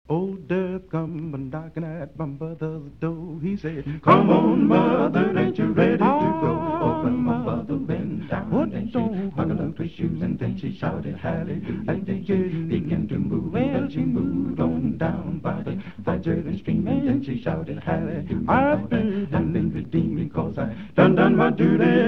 Old Death come and knocking at my mother's door. He said, "Come on, mother, ain't you ready to go?" Oh, well, my mother bent down and she buckled up her shoes and then she shouted hallelujah. And then she began to move. Well, she moved on down by the Jordan stream and then she shouted hallelujah. I've been redeemed because I done my duty